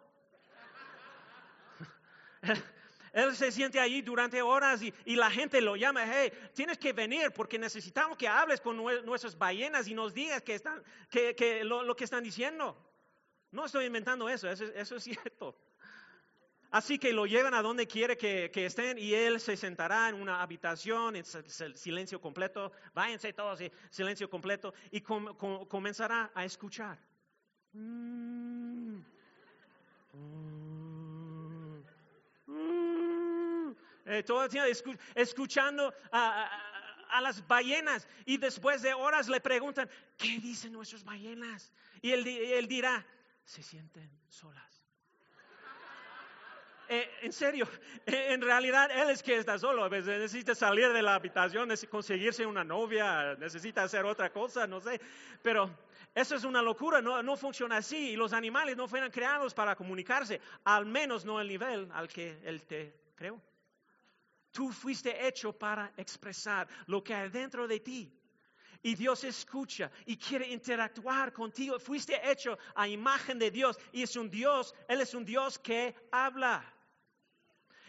Él se siente allí durante horas y, y la gente lo llama, hey, tienes que venir porque necesitamos que hables con nue- nuestras ballenas y nos digas que están, que, que lo, lo que están diciendo. No estoy inventando eso, eso, eso es cierto. Así que lo llevan a donde quiere que, que estén y él se sentará en una habitación en silencio completo. Váyanse todos, silencio completo y com, com, comenzará a escuchar. Mm. Mm. Mm. Eh, todo el tiempo escu- escuchando a, a, a las ballenas y después de horas le preguntan, ¿qué dicen nuestras ballenas? Y él, él dirá, se sienten solas. Eh, en serio, eh, en realidad él es que está solo, a veces necesita salir de la habitación, necesita conseguirse una novia, necesita hacer otra cosa, no sé, pero eso es una locura, no, no funciona así y los animales no fueron creados para comunicarse, al menos no al nivel al que él te creó. Tú fuiste hecho para expresar lo que hay dentro de ti. Y Dios escucha y quiere interactuar contigo. Fuiste hecho a imagen de Dios y es un Dios, Él es un Dios que habla.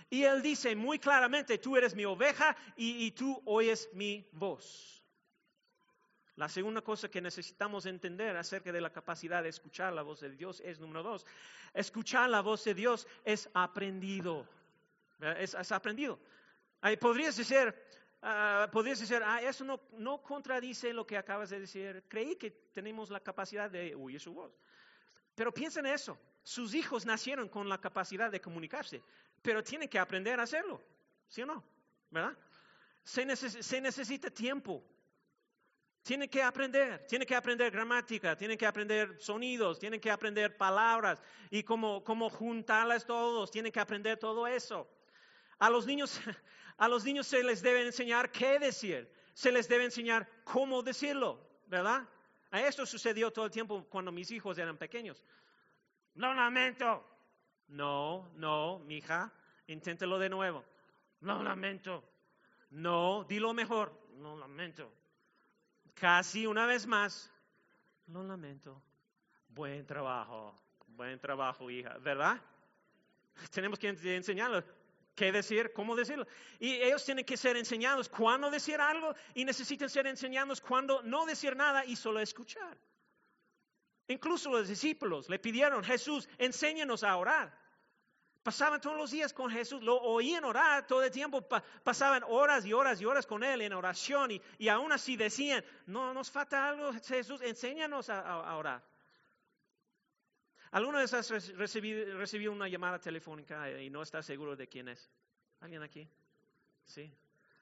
Y Él dice muy claramente, tú eres mi oveja y, y tú oyes mi voz. La segunda cosa que necesitamos entender acerca de la capacidad de escuchar la voz de Dios es, número dos, escuchar la voz de Dios es aprendido. Es, es aprendido. Ahí podrías decir, uh, podrías decir, ah, eso no, no contradice lo que acabas de decir. Creí que tenemos la capacidad de oír su voz. Pero piensa en eso. Sus hijos nacieron con la capacidad de comunicarse, pero tienen que aprender a hacerlo, ¿sí o no? ¿Verdad? Se, neces- se necesita tiempo. Tienen que aprender, tienen que aprender gramática, tienen que aprender sonidos, tienen que aprender palabras y cómo, cómo juntarlas todos, tienen que aprender todo eso. A los niños, a los niños se les debe enseñar qué decir, se les debe enseñar cómo decirlo, ¿verdad? A esto sucedió todo el tiempo cuando mis hijos eran pequeños. Lo lamento. No, no, mija, inténtalo de nuevo. Lo lamento. No, dilo mejor. Lo lamento. Casi una vez más. Lo lamento. Buen trabajo, buen trabajo, hija, ¿verdad? Tenemos que enseñarles qué decir, cómo decirlo. Y ellos tienen que ser enseñados cuándo decir algo y necesitan ser enseñados cuándo no decir nada y solo escuchar. Incluso los discípulos le pidieron, Jesús, enséñanos a orar. Pasaban todos los días con Jesús, lo oían orar todo el tiempo, pa- pasaban horas y horas y horas con Él en oración y, y aún así decían, no, nos falta algo, Jesús, enséñanos a, a, a orar. ¿Alguna vez has recibido, recibido una llamada telefónica y no estás seguro de quién es? ¿Alguien aquí? Sí.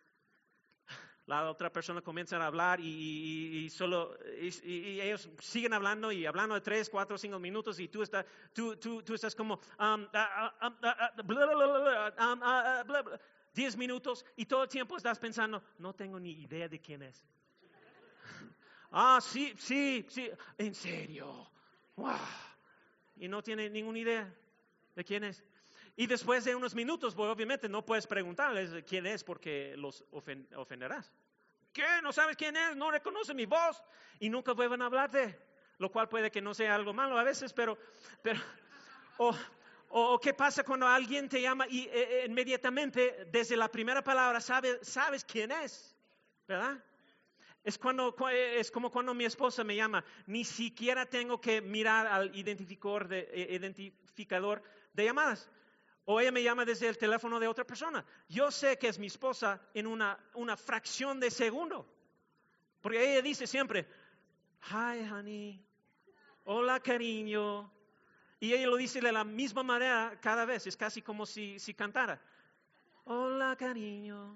La otra persona comienza a hablar y, y, y solo y, y ellos siguen hablando y hablando de tres, cuatro, cinco minutos y tú estás, tú, tú, tú estás como um, uh, uh, uh, bla, bla, bla, um, uh, bla, bla, diez minutos y todo el tiempo estás pensando, no tengo ni idea de quién es. Ah, sí, sí, sí, en serio. Wow. Y no tiene ninguna idea de quién es. Y después de unos minutos, pues obviamente no puedes preguntarles quién es porque los ofenderás. ¿Qué? ¿No sabes quién es? ¿No reconoce mi voz? Y nunca vuelven a hablarte. Lo cual puede que no sea algo malo a veces, pero... pero o, o ¿qué pasa cuando alguien te llama y eh, inmediatamente, desde la primera palabra, sabe, sabes quién es? ¿Verdad? Es, cuando, es como cuando mi esposa me llama. Ni siquiera tengo que mirar al identificador de, identificador de llamadas. O ella me llama desde el teléfono de otra persona. Yo sé que es mi esposa en una, una fracción de segundo. Porque ella dice siempre, hi honey, hola cariño. Y ella lo dice de la misma manera cada vez. Es casi como si, si cantara. Hola cariño.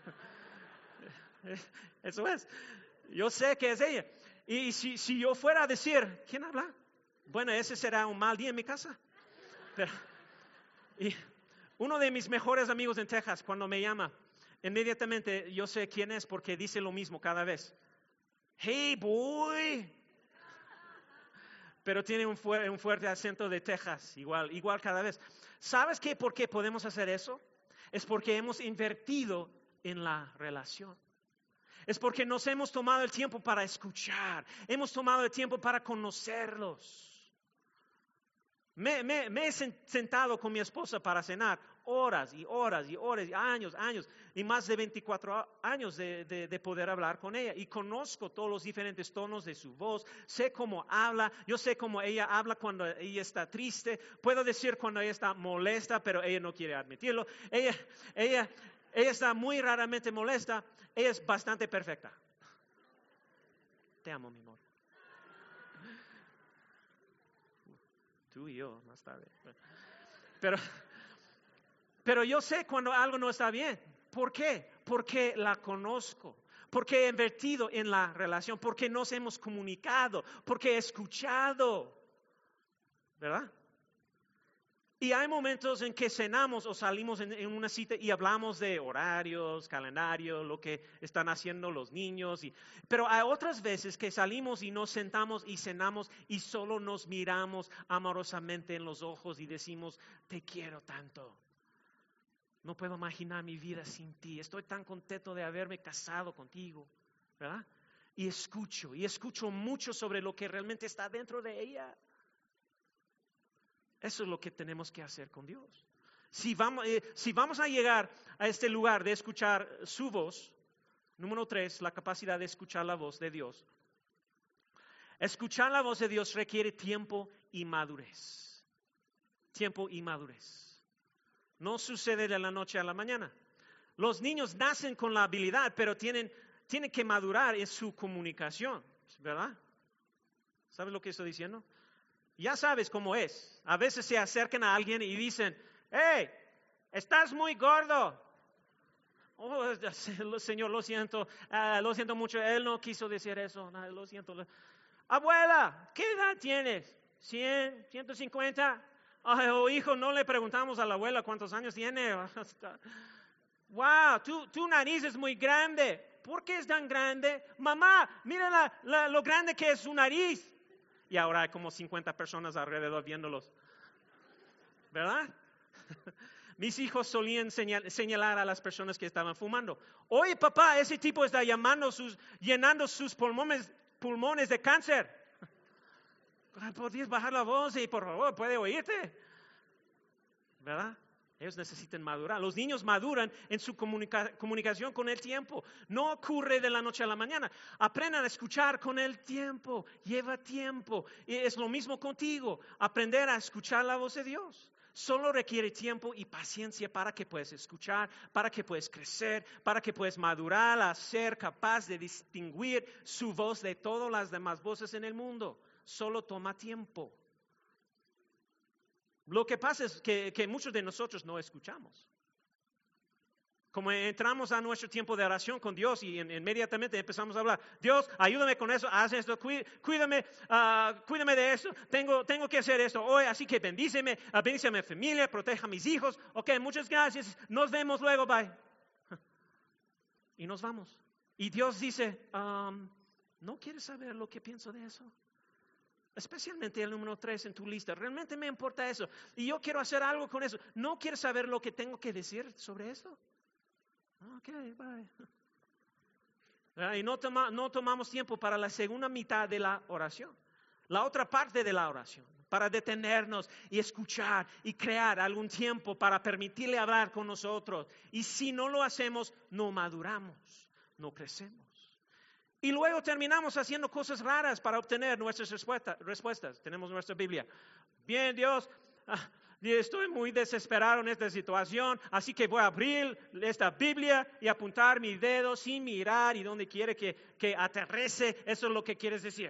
Eso es. Yo sé que es ella. Y si, si yo fuera a decir, ¿quién habla? Bueno, ese será un mal día en mi casa. Pero... Y uno de mis mejores amigos en Texas, cuando me llama, inmediatamente yo sé quién es porque dice lo mismo cada vez. Hey, boy. Pero tiene un, fu- un fuerte acento de Texas, igual, igual cada vez. ¿Sabes qué? ¿Por qué podemos hacer eso? Es porque hemos invertido en la relación. Es porque nos hemos tomado el tiempo para escuchar. Hemos tomado el tiempo para conocerlos. Me, me, me he sentado con mi esposa para cenar horas y horas y horas, y años, años, y más de veinticuatro años de, de, de poder hablar con ella. Y conozco todos los diferentes tonos de su voz, sé cómo habla, yo sé cómo ella habla cuando ella está triste, puedo decir cuando ella está molesta, pero ella no quiere admitirlo. Ella, ella, ella está muy raramente molesta, ella es bastante perfecta. Te amo, mi amor. Tú y yo, más tarde. Pero, pero yo sé cuando algo no está bien. ¿Por qué? Porque la conozco. Porque he invertido en la relación. Porque nos hemos comunicado. Porque he escuchado. ¿Verdad? Y hay momentos en que cenamos o salimos en, en una cita y hablamos de horarios, calendario, lo que están haciendo los niños. Y, pero hay otras veces que salimos y nos sentamos y cenamos y solo nos miramos amorosamente en los ojos y decimos, te quiero tanto. No puedo imaginar mi vida sin ti. Estoy tan contento de haberme casado contigo. ¿Verdad? Y escucho, y escucho mucho sobre lo que realmente está dentro de ella. Eso es lo que tenemos que hacer con Dios. Si vamos, eh, si vamos a llegar a este lugar de escuchar su voz, número tres, la capacidad de escuchar la voz de Dios. Escuchar la voz de Dios requiere tiempo y madurez. Tiempo y madurez. No sucede de la noche a la mañana. Los niños nacen con la habilidad, pero tienen, tienen que madurar en su comunicación, ¿verdad? ¿Sabes lo que estoy diciendo? Ya sabes cómo es. A veces se acercan a alguien y dicen, hey, estás muy gordo. Oh, Señor, lo siento, uh, lo siento mucho, él no quiso decir eso, no, lo siento. Abuela, ¿qué edad tienes? ¿cien? ¿ciento cincuenta? Oh, hijo, no le preguntamos a la abuela cuántos años tiene. Wow, tu, tu nariz es muy grande. ¿Por qué es tan grande? Mamá, mira la, la, lo grande que es su nariz. Y ahora hay como cincuenta personas alrededor viéndolos. ¿Verdad? Mis hijos solían señal, señalar a las personas que estaban fumando. Oye, papá, ese tipo está llamando sus, llenando sus pulmones, pulmones de cáncer. ¿Podrías bajar la voz y por favor puede oírte? ¿Verdad? Ellos necesitan madurar. Los niños maduran en su comunica- comunicación con el tiempo. No ocurre de la noche a la mañana. Aprendan a escuchar con el tiempo. Lleva tiempo. Y es lo mismo contigo. Aprender a escuchar la voz de Dios. Solo requiere tiempo y paciencia para que puedas escuchar, para que puedas crecer, para que puedas madurar a ser capaz de distinguir su voz de todas las demás voces en el mundo. Solo toma tiempo. Lo que pasa es que, que muchos de nosotros no escuchamos. Como entramos a nuestro tiempo de oración con Dios y en, inmediatamente empezamos a hablar, Dios, ayúdame con eso, haz esto, cuídame, uh, cuídame de esto, tengo, tengo que hacer esto hoy, así que bendíceme, uh, bendíceme a mi familia, proteja a mis hijos, ok, muchas gracias, nos vemos luego, bye. Y nos vamos. Y Dios dice, um, ¿no quieres saber lo que pienso de eso? Especialmente el número tres en tu lista. Realmente me importa eso. Y yo quiero hacer algo con eso. ¿No quieres saber lo que tengo que decir sobre esto? Ok, bye. Y no, toma, no tomamos tiempo para la segunda mitad de la oración. La otra parte de la oración. Para detenernos y escuchar y crear algún tiempo para permitirle hablar con nosotros. Y si no lo hacemos, no maduramos, no crecemos. Y luego terminamos haciendo cosas raras para obtener nuestras respuesta, respuestas. Tenemos nuestra Biblia. Bien, Dios, ah, estoy muy desesperado en esta situación, así que voy a abrir esta Biblia y apuntar mi dedo sin mirar y donde quiere que, que aterrice. Eso es lo que quieres decir.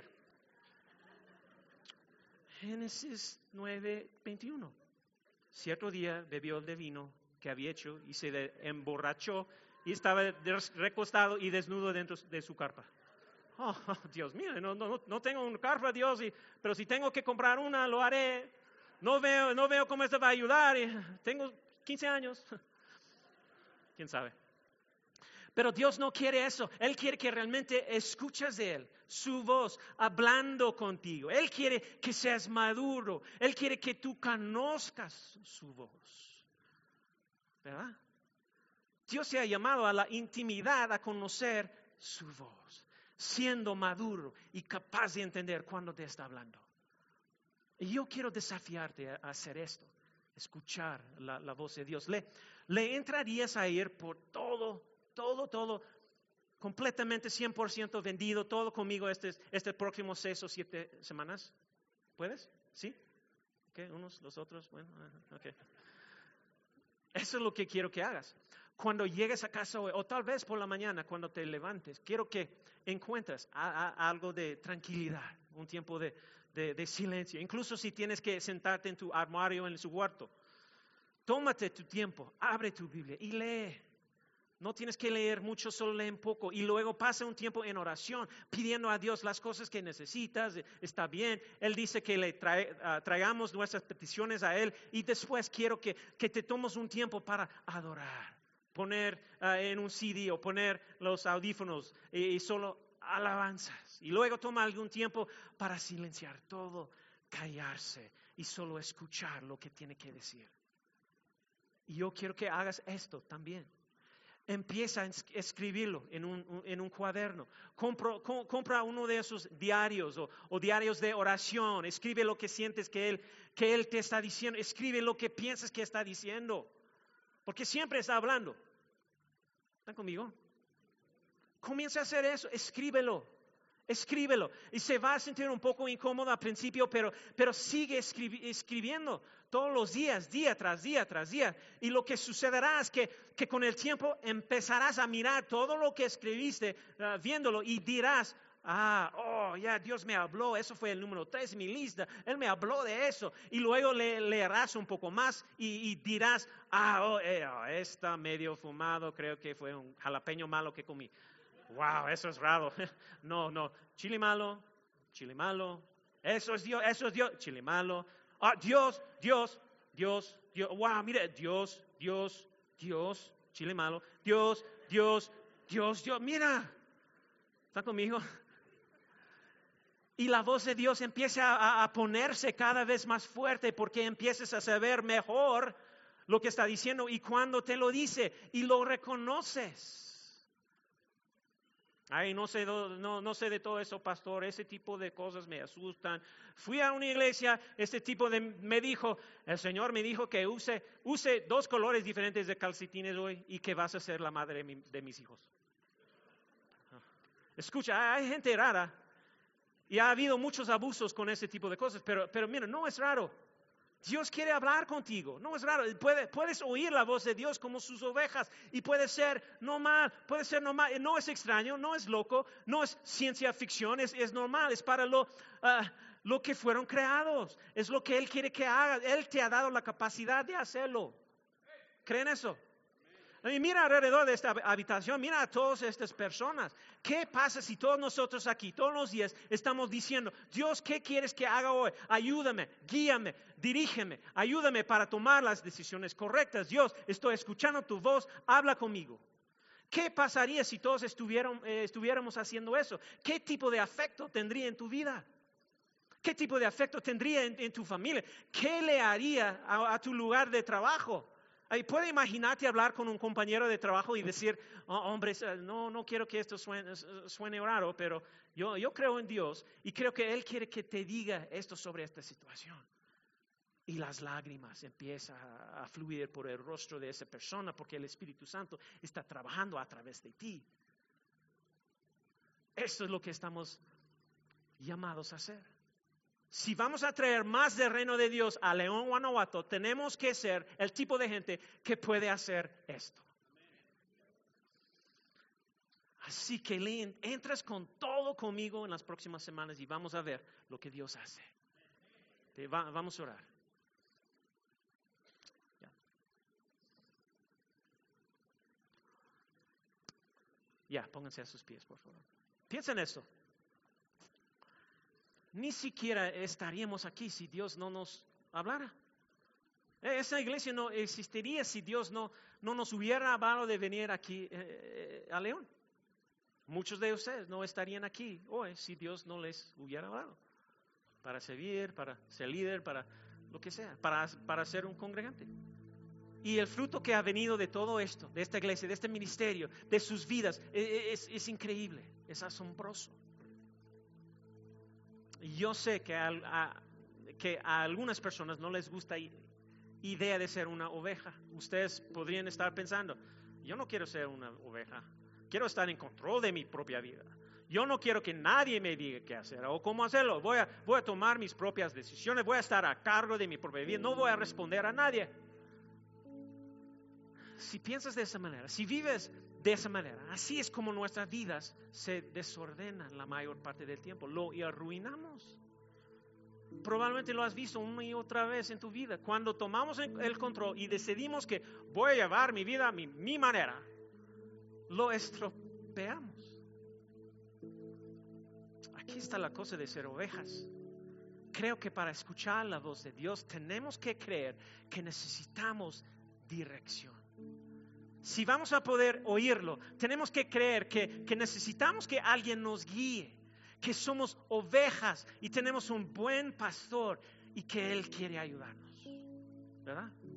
Génesis nueve, veintiuno. Cierto día bebió el de vino que había hecho y se emborrachó y estaba recostado y desnudo dentro de su carpa. Oh, oh, Dios mío, no, no, no tengo una carpa, Dios, y, pero si tengo que comprar una, lo haré. No veo, no veo cómo esto va a ayudar. Y tengo quince años. ¿Quién sabe? Pero Dios no quiere eso. Él quiere que realmente escuches de Él, su voz, hablando contigo. Él quiere que seas maduro. Él quiere que tú conozcas su voz. ¿Verdad? Dios se ha llamado a la intimidad, a conocer su voz. Siendo maduro y capaz de entender cuando te está hablando. Y yo quiero desafiarte a hacer esto, escuchar la, la voz de Dios. ¿Le, ¿Le entrarías a ir por todo, todo, todo, completamente cien por ciento vendido, todo conmigo este, este próximo seis o siete semanas? ¿Puedes? ¿Sí? Okay, unos, los otros, bueno, ok. Eso es lo que quiero que hagas. Cuando llegues a casa hoy, o tal vez por la mañana, cuando te levantes, quiero que encuentres a, a, algo de tranquilidad, un tiempo de, de, de silencio. Incluso si tienes que sentarte en tu armario en su cuarto, tómate tu tiempo, abre tu Biblia y lee. No tienes que leer mucho, solo lee un poco. Y luego pasa un tiempo en oración, pidiendo a Dios las cosas que necesitas. Está bien. Él dice que le trae, uh, traigamos nuestras peticiones a Él. Y después quiero que, que te tomes un tiempo para adorar. Poner uh, en un C D o poner los audífonos y, y solo alabanzas. Y luego toma algún tiempo para silenciar todo, callarse y solo escuchar lo que tiene que decir. Y yo quiero que hagas esto también. Empieza a escribirlo en un, en un cuaderno. Compro, com, compra uno de esos diarios o, o diarios de oración. Escribe lo que sientes que él, que él te está diciendo. Escribe lo que piensas que está diciendo. Porque siempre está hablando. ¿Están conmigo? Comienza a hacer eso. Escríbelo. Escríbelo. Y se va a sentir un poco incómodo al principio, pero, pero sigue escribi- escribiendo todos los días, día tras día tras día. Y lo que sucederá es que, que con el tiempo empezarás a mirar todo lo que escribiste, uh, viéndolo, y dirás, ah, oh, ya Dios me habló, eso fue el número tres en mi lista, Él me habló de eso. Y luego le, leerás un poco más y, y dirás, ah, oh, eh, oh, está medio fumado, creo que fue un jalapeño malo que comí. Wow, eso es raro. No, no. Chile malo, chile malo. Eso es Dios, eso es Dios. Chile malo. Ah, Dios, Dios, Dios, Dios. Wow, mire, Dios, Dios, Dios. Chile malo. Dios, Dios, Dios, Dios. Mira. ¿Está conmigo? Y la voz de Dios empieza a, a ponerse cada vez más fuerte porque empiezas a saber mejor lo que está diciendo y cuando te lo dice y lo reconoces. Ay, no sé, no, no sé de todo eso, pastor, ese tipo de cosas me asustan. Fui a una iglesia, este tipo de, me dijo, el Señor me dijo que use, use dos colores diferentes de calcetines hoy y que vas a ser la madre de, mi, de mis hijos. Escucha, hay gente rara y ha habido muchos abusos con ese tipo de cosas, pero, pero mira, no es raro. Dios quiere hablar contigo, no es raro, Puede, puedes oír la voz de Dios como sus ovejas y puede ser normal, puede ser normal, no es extraño, no es loco, no es ciencia ficción, es, es normal, es para lo, uh, lo que fueron creados, es lo que Él quiere que hagas, Él te ha dado la capacidad de hacerlo. ¿Creen eso? Y mira alrededor de esta habitación, mira a todas estas personas. ¿Qué pasa si todos nosotros aquí, todos los días, estamos diciendo, Dios, ¿qué quieres que haga hoy? Ayúdame, guíame, dirígeme, ayúdame para tomar las decisiones correctas. Dios, estoy escuchando tu voz, habla conmigo. ¿Qué pasaría si todos estuvieran, eh, estuviéramos haciendo eso? ¿Qué tipo de afecto tendría en tu vida? ¿Qué tipo de afecto tendría en, en tu familia? ¿Qué le haría a, a tu lugar de trabajo? ¿Puede imaginarte hablar con un compañero de trabajo y decir, oh, hombre, no, no quiero que esto suene, suene raro, pero yo, yo creo en Dios y creo que Él quiere que te diga esto sobre esta situación? Y las lágrimas empiezan a, a fluir por el rostro de esa persona porque el Espíritu Santo está trabajando a través de ti. Esto es lo que estamos llamados a hacer. Si vamos a traer más del reino de Dios a León, Guanajuato, tenemos que ser el tipo de gente que puede hacer esto. Así que Lynn, entras con todo conmigo en las próximas semanas y vamos a ver lo que Dios hace. Te va, vamos a orar. Ya. ya, pónganse a sus pies, por favor. Piensa en esto. Ni siquiera estaríamos aquí si Dios no nos hablara. Esa iglesia no existiría si Dios no, no nos hubiera hablado de venir aquí eh, a León. Muchos de ustedes no estarían aquí hoy si Dios no les hubiera hablado. Para servir, para ser líder, para lo que sea, para, para ser un congregante. Y el fruto que ha venido de todo esto, de esta iglesia, de este ministerio, de sus vidas, es, es increíble, es asombroso. Yo sé que a, a, que a algunas personas no les gusta la idea de ser una oveja. Ustedes podrían estar pensando, yo no quiero ser una oveja, quiero estar en control de mi propia vida. Yo no quiero que nadie me diga qué hacer o cómo hacerlo. Voy a, voy a tomar mis propias decisiones, voy a estar a cargo de mi propia vida, no voy a responder a nadie. Si piensas de esa manera, si vives de esa manera, así es como nuestras vidas se desordenan la mayor parte del tiempo, lo arruinamos. Probablemente lo has visto una y otra vez en tu vida. Cuando tomamos el control y decidimos que voy a llevar mi vida a mi, mi manera, lo estropeamos. Aquí está la cosa de ser ovejas. Creo que para escuchar la voz de Dios tenemos que creer que necesitamos dirección. Si vamos a poder oírlo, tenemos que creer que, que necesitamos que alguien nos guíe, que somos ovejas y tenemos un buen pastor y que Él quiere ayudarnos, ¿verdad?